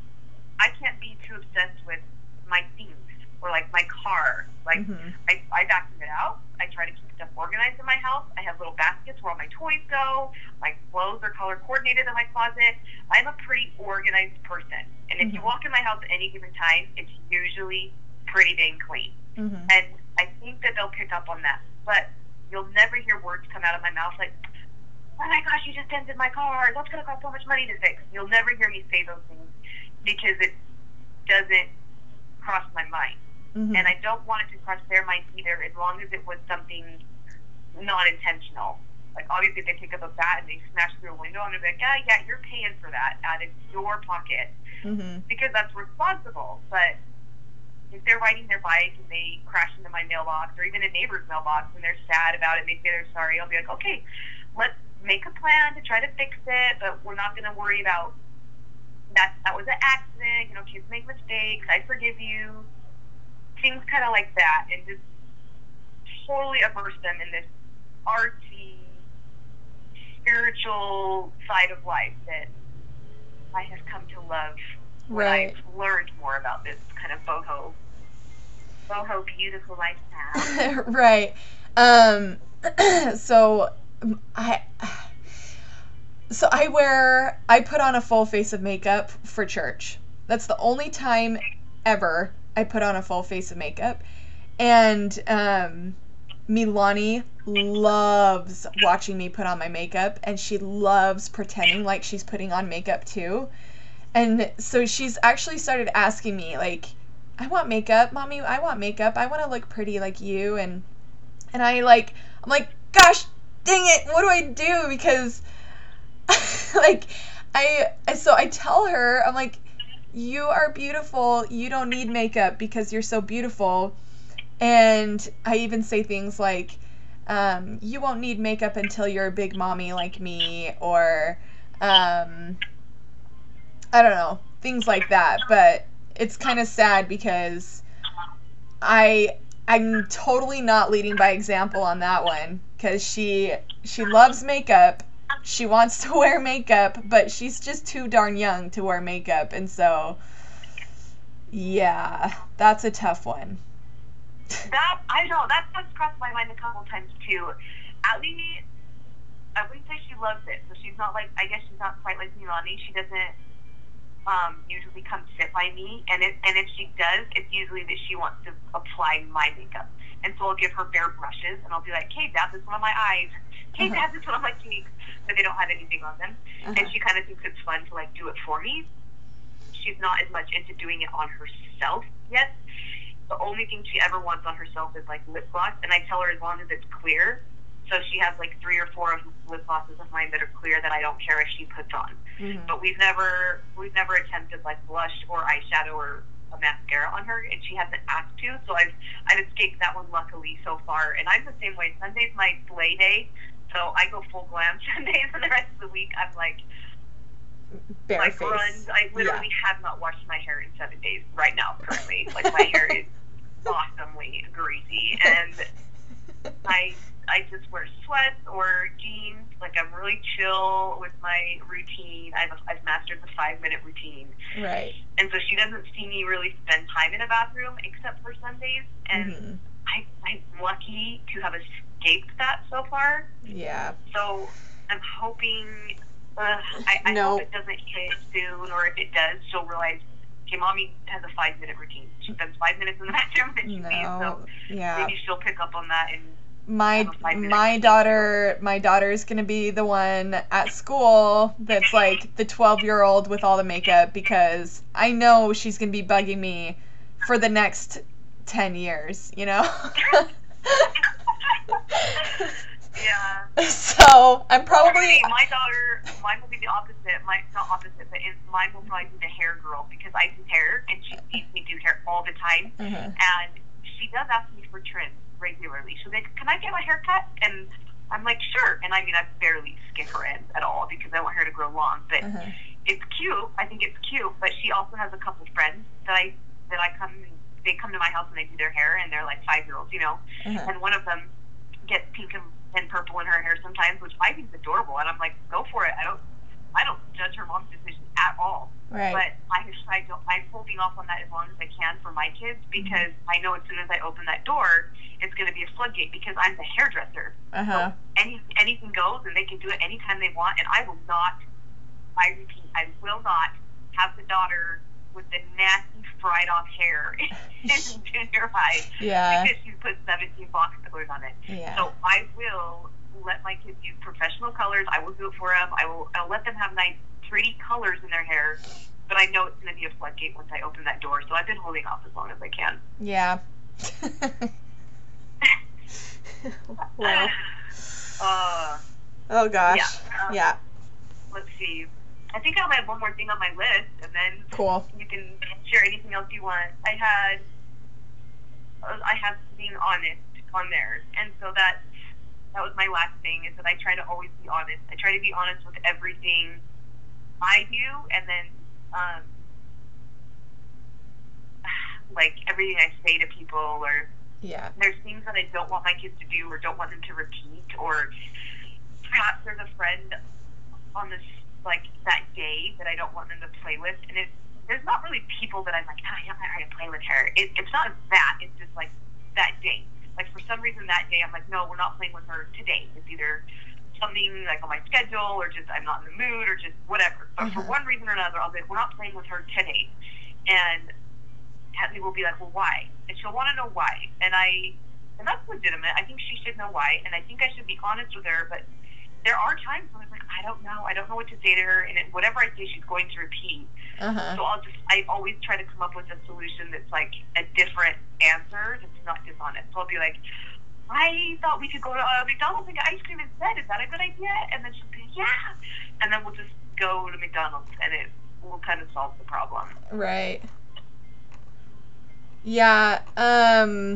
I can't be too obsessed with my things or, like, my car. Like, mm-hmm. I, I vacuum it out. I try to keep stuff organized in my house. I have little baskets where all my toys go. My clothes are color coordinated in my closet. I'm a pretty organized person. And if mm-hmm. you walk in my house at any given time, it's usually pretty dang clean. Mm-hmm. And I think that they'll pick up on that. But you'll never hear words come out of my mouth like, oh my gosh, you just dented my car. That's going to cost so much money to fix. You'll never hear me say those things because it doesn't cross my mind. Mm-hmm. And I don't want it to cross their minds either, as long as it was something not intentional. Like, obviously, if they pick up a bat and they smash through a window, I'm going to be like, yeah, yeah, you're paying for that out of your pocket. Mm-hmm. Because that's responsible. But if they're riding their bike and they crash into my mailbox or even a neighbor's mailbox and they're sad about it and they say they're sorry, I'll be like, okay, let's make a plan to try to fix it, but we're not going to worry about that. That was an accident. You know, kids make mistakes. I forgive you. Things kind of like that, and just totally immerse them in this artsy, spiritual side of life that I have come to love when Right. I've learned more about this kind of boho, boho beautiful lifestyle. Right. Um, so I, so I wear, I put on a full face of makeup for church. That's the only time ever I put on a full face of makeup. And um, Milani loves watching me put on my makeup, and she loves pretending like she's putting on makeup too. And so she's actually started asking me, like, I want makeup, mommy, I want makeup, I want to look pretty like you. And and I like, I'm like, gosh, dang it, what do I do? Because like, I, so I tell her, I'm like, you are beautiful, you don't need makeup because you're so beautiful. And I even say things like, um, you won't need makeup until you're a big mommy like me, or, um, I don't know, things like that. But it's kind of sad because I I'm totally not leading by example on that one, because she she loves makeup. She wants to wear makeup, but she's just too darn young to wear makeup. And so, yeah, that's a tough one. That, I know, that has crossed my mind a couple times too. Allie, I wouldn't say she loves it, so she's not like, I guess she's not quite like Milani. She doesn't um, usually come sit by me, and if, and if she does, it's usually that she wants to apply my makeup. And so I'll give her bare brushes, and I'll be like, hey, dab this one on my eyes. Hey, Uh-huh. dab this one on my cheeks. But they don't have anything on them. Uh-huh. And she kind of thinks it's fun to, like, do it for me. She's not as much into doing it on herself yet. The only thing she ever wants on herself is, like, lip gloss, and I tell her as long as it's clear. So she has, like, three or four of lip glosses of mine that are clear that I don't care if she puts on. Mm-hmm. But we've never we've never attempted, like, blush or eyeshadow or a mascara on her, and she hasn't asked to, so I've I've escaped that one luckily so far. And I'm the same way. Sunday's my slay day, so I go full glam Sundays, and the rest of the week I'm like, Bare like face. runs. I literally Yeah. have not washed my hair in seven days right now, currently. Like, my hair is awesomely greasy, and I I just wear sweats or jeans. Like, I'm really chill with my routine. I've I've mastered the five minute routine, Right. and so she doesn't see me really spend time in a bathroom except for Sundays. And Mm-hmm. I I'm lucky to have escaped that so far. Yeah. So I'm hoping. Uh, I, I No. hope it doesn't hit soon, or if it does, she'll realize, okay, mommy has a five minute routine. She spends five minutes in the bathroom and she leaves, so No. Yeah. maybe she'll pick up on that. And My have a five-minute my routine. daughter my daughter's gonna be the one at school that's like the twelve year old with all the makeup, because I know she's gonna be bugging me for the next ten years, you know. yeah. So I'm probably See, my daughter, mine will be the opposite. My, not opposite, but in, mine will probably be the hair girl, because I do hair and she sees me do hair all the time. uh And she does ask me for trims regularly. She'll be like, can I get my hair cut? And I'm like, sure. And I mean, I barely skip her ends at all because I want her to grow long. But uh-huh. it's cute. I think it's cute. But she also has a couple friends that I that I come and they come to my house and they do their hair, and they're like five year olds, you know. Uh-huh. And one of them gets pink and, and purple in her hair sometimes, which I think is adorable. And I'm like, go for it. I don't I don't judge her mom's decision at all. Right. But I just I don't, I'm holding off on that as long as I can for my kids, because I know as soon as I open that door, it's going to be a floodgate, because I'm the hairdresser. Uh-huh. So any anything goes, and they can do it anytime they want. And I will not. I repeat, I will not have the daughter with the nasty fried off hair in junior high Yeah. because she's put seventeen box colors on it. Yeah. So I will let my kids use professional colors. I will do it for them. I will. I'll let them have nice, pretty colors in their hair. But I know it's going to be a floodgate once I open that door. So I've been holding off as long as I can. Yeah. Well. Uh, Oh gosh. Yeah. Um, Yeah. let's see. I think I'll have one more thing on my list, and then Cool. you can share anything else you want. I had, uh, I have being honest on there, and so that that was my last thing. Is that I try to always be honest. I try to be honest with everything I do, and then um, like everything I say to people, or Yeah. There's things that I don't want my kids to do or don't want them to repeat, or perhaps there's a friend on this, like, that day that I don't want them to play with, and it, there's not really people that I'm like, oh, I'm not going to play with her. It, it's not that. It's just, like, that day. Like, for some reason that day, I'm like, no, we're not playing with her today. It's either something, like, on my schedule, or just I'm not in the mood, or just whatever. But uh-huh. for one reason or another, I'll be like, we're not playing with her today. And Hadley will be like, well, why? And she'll want to know why. And I, and that's legitimate. I think she should know why. And I think I should be honest with her. But there are times when I'm like, I don't know. I don't know what to say to her. And it, whatever I say, she's going to repeat. Uh-huh. So I'll just, I always try to come up with a solution that's like a different answer that's not dishonest. So I'll be like, I thought we could go to uh, McDonald's and get ice cream instead. Is that a good idea? And then she'll say, yeah. And then we'll just go to McDonald's, and it will kind of solve the problem. Right. Yeah. Um,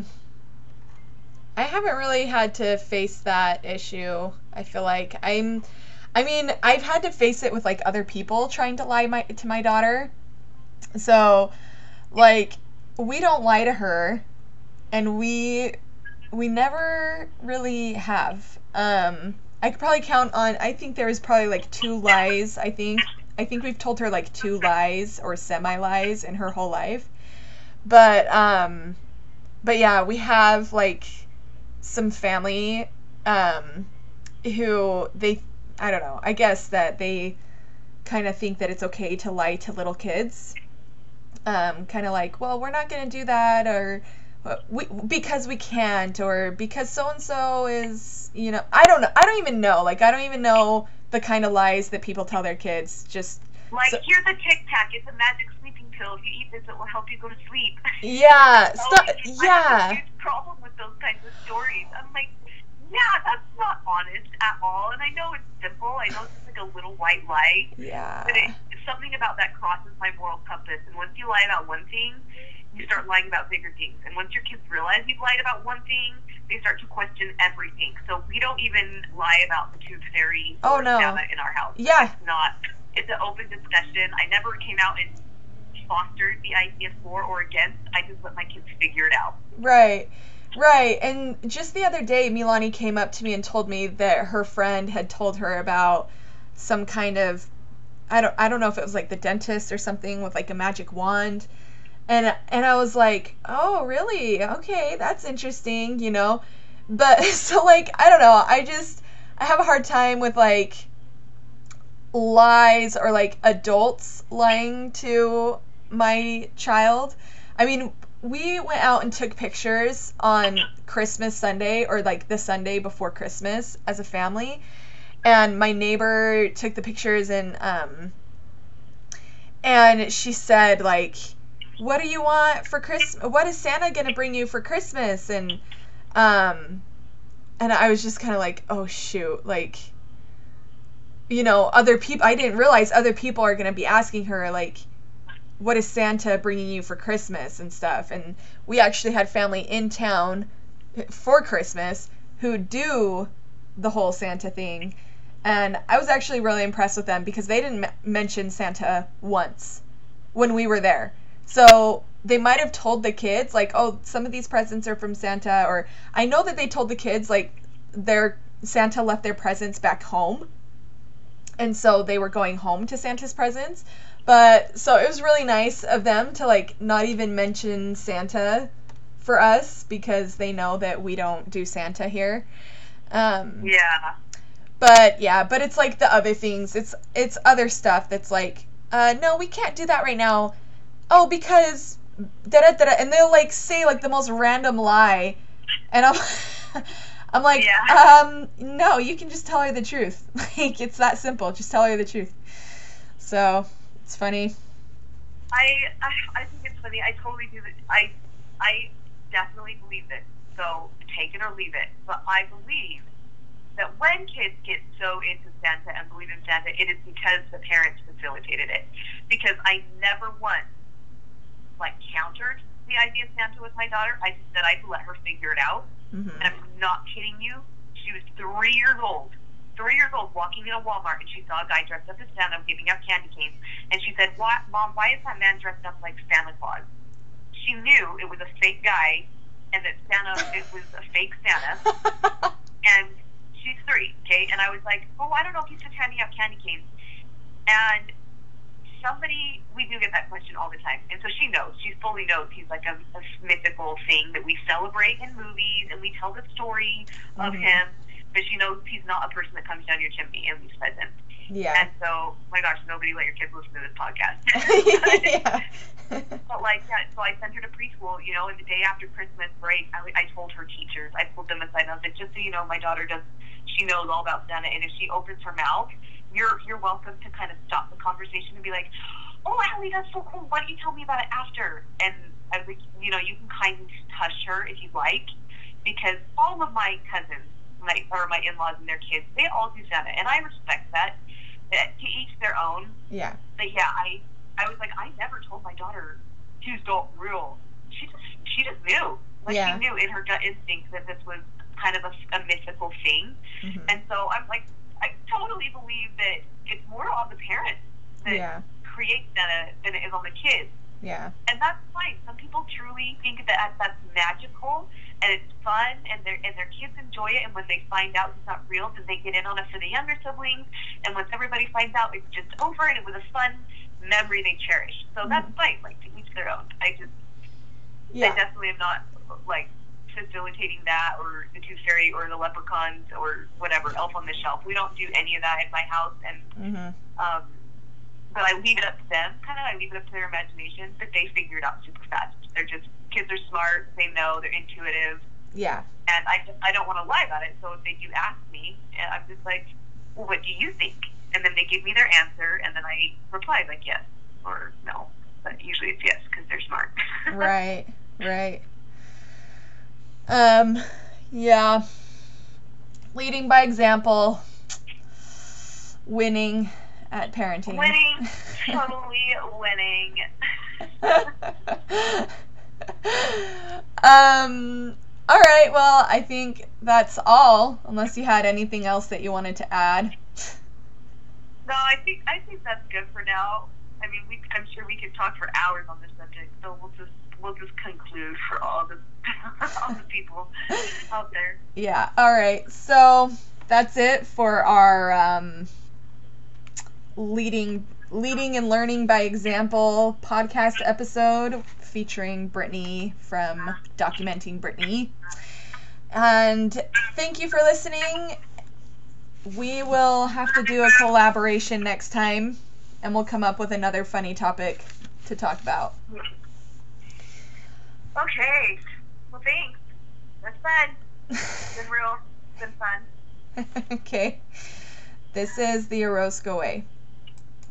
I haven't really had to face that issue. I feel like I'm, I mean, I've had to face it with like other people trying to lie my, to my daughter. So, like, we don't lie to her, and we we never really have. Um, I could probably count on, I think there was probably like two lies, I think. I think we've told her like two lies or semi-lies in her whole life. But, um, but yeah, we have like some family, um, who they, I don't know, I guess that they kind of think that it's okay to lie to little kids. Um, kind of like, well, we're not going to do that, or we, because we can't, or because so-and-so is, you know, I don't know. I don't even know. Like, I don't even know the kind of lies that people tell their kids. Just like, so, here's a Tic Tac. It's a magic sleeping pill. If you eat this, it will help you go to sleep. Yeah. Stu- yeah. I have a huge problem with those kinds of stories. I'm like, yeah, that's not honest at all. And I know it's simple. I know it's like a little white lie. Yeah. But it, something about that crosses my moral compass. And once you lie about one thing, you start lying about bigger things. And once your kids realize you've lied about one thing, they start to question everything. So we don't even lie about the tooth fairy oh, or no. Santa in our house. Yeah. It's not. It's an open discussion. I never came out and fostered the idea for or against. I just let my kids figure it out. Right. Right. And just the other day, Milani came up to me and told me that her friend had told her about some kind of, I don't I don't know if it was like the dentist or something with like a magic wand. And and I was like, oh, really? Okay, that's interesting, you know? But so like, I don't know. I just, I have a hard time with like lies or like adults lying to my child. I mean, we went out and took pictures on Christmas Sunday, or like the Sunday before Christmas, as a family. And my neighbor took the pictures, and um and she said like, what do you want for Christmas? What is Santa going to bring you for Christmas? And um and I was just kind of like, oh shoot, like, you know, other people, I didn't realize other people are going to be asking her like, what is Santa bringing you for Christmas and stuff. And we actually had family in town for Christmas who do the whole Santa thing. And I was actually really impressed with them because they didn't m- mention Santa once when we were there. So they might have told the kids like, oh, some of these presents are from Santa. Or I know that they told the kids like their Santa left their presents back home. And so they were going home to Santa's presents. But so it was really nice of them to like not even mention Santa for us because they know that we don't do Santa here. Um, yeah. But yeah, but it's like the other things. It's it's other stuff that's like, uh, no, we can't do that right now. Oh, because da da da, and they'll like say like the most random lie, and I'm I'm like, yeah. um, no, you can just tell her the truth. Like, it's that simple. Just tell her the truth. So. It's funny. I, I I think it's funny. I totally do. I I definitely believe it. So take it or leave it. But I believe that when kids get so into Santa and believe in Santa, it is because the parents facilitated it. Because I never once like countered the idea of Santa with my daughter. I just said I'd let her figure it out. Mm-hmm. And I'm not kidding you. She was three years old. Three years old, walking in a Walmart, and she saw a guy dressed up as Santa giving out candy canes, and she said, "What, Mom? Why is that man dressed up like Santa Claus?" She knew it was a fake guy, and that Santa, it was a fake Santa. And she's three, okay? And I was like, oh, I don't know if he's just handing out candy canes. And somebody, we do get that question all the time. And so she knows, she fully knows he's like a, a mythical thing that we celebrate in movies, and we tell the story of Mhm. him. But she knows he's not a person that comes down your chimney and leaves presents. Yeah. And so, my gosh, nobody let your kids listen to this podcast. Yeah. But like, yeah, so I sent her to preschool, you know, and the day after Christmas break, I, I told her teachers, I pulled them aside, and I was like, just so you know, my daughter does, she knows all about Santa, and if she opens her mouth, you're you're welcome to kind of stop the conversation and be like, oh, Allie, that's so cool, why don't you tell me about it after? And I was like, you know, you can kind of hush her if you'd like, because all of my cousins, my, or my in-laws and their kids, they all do Santa, and I respect that, that to each their own. Yeah. But yeah, I I was like, I never told my daughter, Jews don't rule. She just, she just knew. Like, Yeah. she knew in her gut instinct that this was kind of a, a mythical thing. Mhm. And so I'm like, I totally believe that it's more on the parents that Yeah. create Santa than it is on the kids. Yeah. And that's fine. Some people truly think that that's magical and it's fun, and their and their kids enjoy it. And when they find out it's not real, then they get in on it for the younger siblings. And once everybody finds out, it's just over, and it was a fun memory they cherish. So that's fine. Like, to each their own. I just, Yeah. I definitely am not like facilitating that, or the Tooth Fairy, or the Leprechauns, or whatever, Elf on the Shelf. We don't do any of that in my house, and Mhm. um, but I leave it up to them. Kind of, I leave it up to their imagination. But they figure it out super fast. They're just, kids are smart. They know. They're intuitive. Yeah. And I, I don't want to lie about it. So if they do ask me, and I'm just like, well, what do you think? And then they give me their answer, and then I reply like yes or no. But usually it's yes, because they're smart. Right. Right. Um. Yeah. Leading by example. Winning at parenting. Winning, totally winning. um. All right. Well, I think that's all. Unless you had anything else that you wanted to add. No, I think I think that's good for now. I mean, we, I'm sure we could talk for hours on this subject, so we'll just we'll just conclude for all the all the people out there. Yeah. All right. So that's it for our um, leading leading and learning by example podcast episode featuring Brittany from Documenting Brittany. And thank you for listening. We will have to do a collaboration next time, and we'll come up with another funny topic to talk about. Okay. Well, thanks. That's fun. It's been real. It's been fun. Okay. This is the Orozco Way.